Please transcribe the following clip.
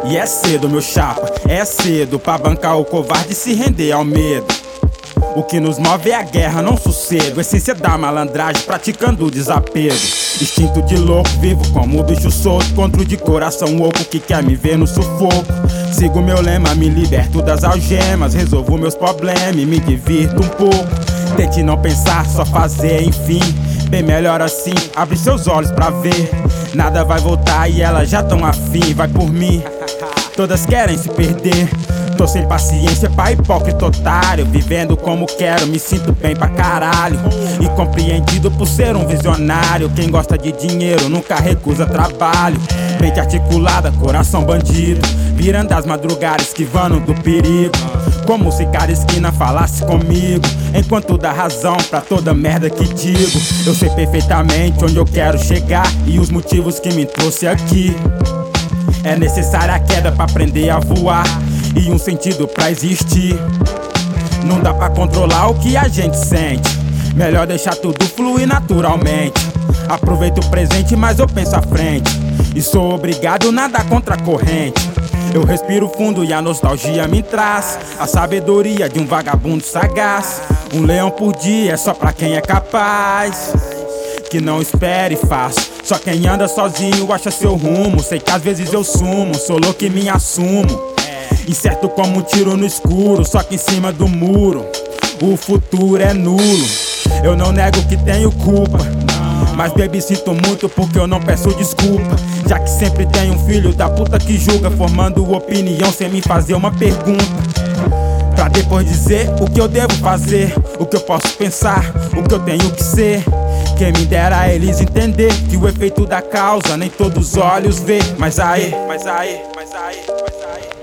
E é cedo, meu chapa, é cedo pra bancar o covarde e se render ao medo. O que nos move é a guerra, não sossego. Essência da malandragem, praticando o desapego. Instinto de louco, vivo como um bicho solto. Contra o de coração oco que quer me ver no sufoco. Sigo meu lema, me liberto das algemas. Resolvo meus problemas e me divirto um pouco. Tente não pensar, só fazer, enfim. Bem melhor assim, abre seus olhos pra ver. Nada vai voltar e elas já tão afim. Vai por mim, todas querem se perder. Tô sem paciência pra hipócrita otário. Vivendo como quero, me sinto bem pra caralho. E compreendido por ser um visionário. Quem gosta de dinheiro nunca recusa trabalho. Mente articulada, coração bandido. Virando as madrugadas, esquivando do perigo. Como se cada esquina falasse comigo. Enquanto dá razão pra toda merda que digo. Eu sei perfeitamente onde eu quero chegar e os motivos que me trouxe aqui. É necessária a queda pra aprender a voar e um sentido pra existir. Não dá pra controlar o que a gente sente. Melhor deixar tudo fluir naturalmente. Aproveito o presente, mas eu penso à frente. E sou obrigado a nadar contra a corrente. Eu respiro fundo e a nostalgia me traz a sabedoria de um vagabundo sagaz. Um leão por dia é só pra quem é capaz. Que não espere fácil. Só quem anda sozinho acha seu rumo. Sei que às vezes eu sumo, sou louco e me assumo. Incerto como um tiro no escuro, só que em cima do muro o futuro é nulo. Eu não nego que tenho culpa, mas baby sinto muito porque eu não peço desculpa. Já que sempre tem um filho da puta que julga, formando opinião sem me fazer uma pergunta. Pra depois dizer o que eu devo fazer, o que eu posso pensar, o que eu tenho que ser. Quem me dera eles entender que o efeito da causa nem todos os olhos vê. Mas aí, mas aí, mas aí, mas aí.